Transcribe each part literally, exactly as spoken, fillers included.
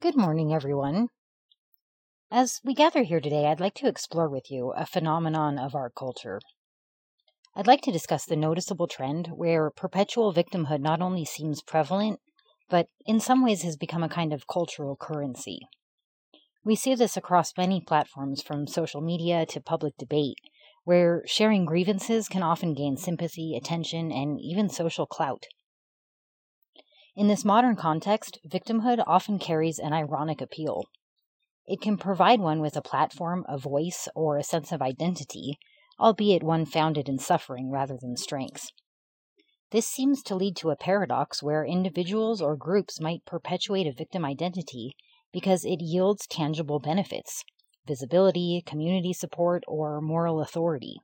Good morning, everyone. As we gather here today, I'd like to explore with you a phenomenon of our culture. I'd like to discuss the noticeable trend where perpetual victimhood not only seems prevalent, but in some ways has become a kind of cultural currency. We see this across many platforms, from social media to public debate, where sharing grievances can often gain sympathy, attention, and even social clout. In this modern context, victimhood often carries an ironic appeal. It can provide one with a platform, a voice, or a sense of identity, albeit one founded in suffering rather than strength. This seems to lead to a paradox where individuals or groups might perpetuate a victim identity because it yields tangible benefits, visibility, community support, or moral authority.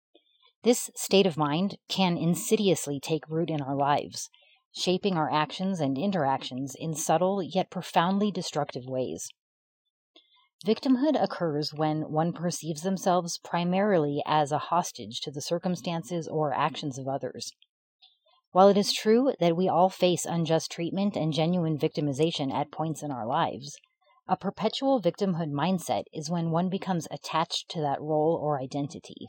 This state of mind can insidiously take root in our lives, shaping our actions and interactions in subtle yet profoundly destructive ways. Victimhood occurs when one perceives themselves primarily as a hostage to the circumstances or actions of others. While it is true that we all face unjust treatment and genuine victimization at points in our lives, a perpetual victimhood mindset is when one becomes attached to that role or identity.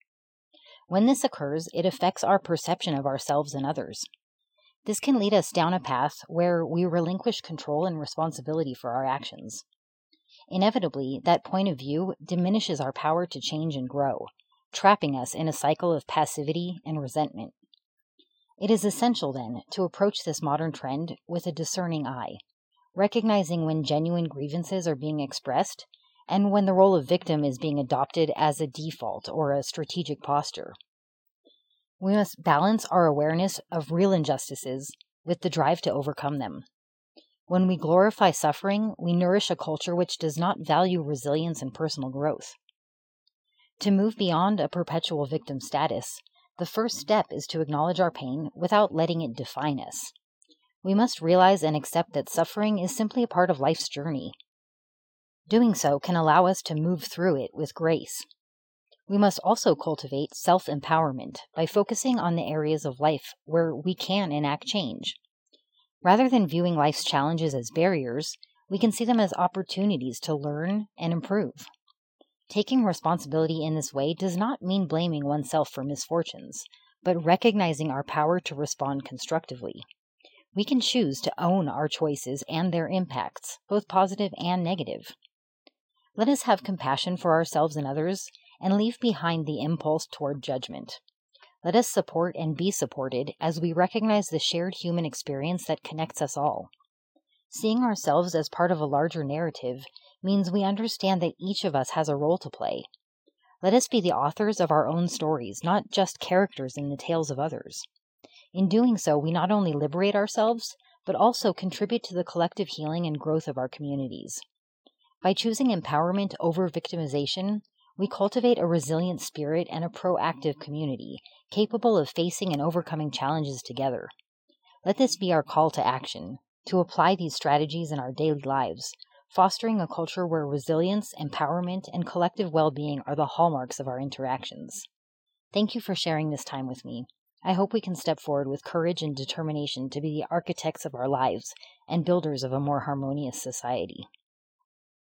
When this occurs, it affects our perception of ourselves and others. This can lead us down a path where we relinquish control and responsibility for our actions. Inevitably, that point of view diminishes our power to change and grow, trapping us in a cycle of passivity and resentment. It is essential, then, to approach this modern trend with a discerning eye, recognizing when genuine grievances are being expressed and when the role of victim is being adopted as a default or a strategic posture. We must balance our awareness of real injustices with the drive to overcome them. When we glorify suffering, we nourish a culture which does not value resilience and personal growth. To move beyond a perpetual victim status, the first step is to acknowledge our pain without letting it define us. We must realize and accept that suffering is simply a part of life's journey. Doing so can allow us to move through it with grace. We must also cultivate self-empowerment by focusing on the areas of life where we can enact change. Rather than viewing life's challenges as barriers, we can see them as opportunities to learn and improve. Taking responsibility in this way does not mean blaming oneself for misfortunes, but recognizing our power to respond constructively. We can choose to own our choices and their impacts, both positive and negative. Let us have compassion for ourselves and others, and leave behind the impulse toward judgment. Let us support and be supported as we recognize the shared human experience that connects us all. Seeing ourselves as part of a larger narrative means we understand that each of us has a role to play. Let us be the authors of our own stories, not just characters in the tales of others. In doing so, we not only liberate ourselves, but also contribute to the collective healing and growth of our communities. By choosing empowerment over victimization, we cultivate a resilient spirit and a proactive community, capable of facing and overcoming challenges together. Let this be our call to action, to apply these strategies in our daily lives, fostering a culture where resilience, empowerment, and collective well-being are the hallmarks of our interactions. Thank you for sharing this time with me. I hope we can step forward with courage and determination to be the architects of our lives and builders of a more harmonious society.